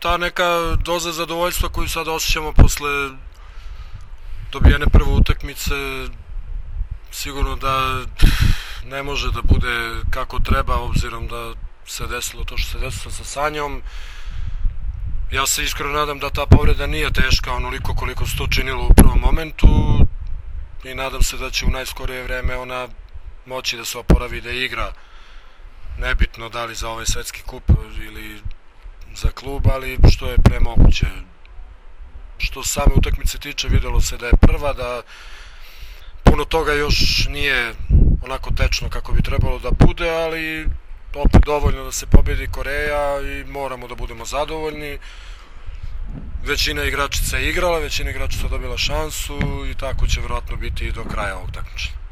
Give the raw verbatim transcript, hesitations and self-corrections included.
ta neka doza zadovoljstva koju sad osjećamo posle dobijene prve utakmice, sigurno da ne može da bude kako treba, obzirom da se desilo to što se desilo sa Sanjom. Ja se iskreno nadam da ta povreda nije teška onoliko koliko se to činilo u prvom momentu i nadam se da će u najskorije vreme ona moći da se oporavi, da igra, nebitno da li za ovaj svetski kup ili za klub, ali što je pre moguće. Što same utakmice tiče, videlo se da je prva, da puno toga još nije onako tečno kako bi trebalo da bude, ali opet dovoljno da se pobedi Koreja i moramo da budemo zadovoljni. Većina igračica je igrala, većina igračica je dobila šansu i tako će verovatno biti i do kraja ovog takmičenja.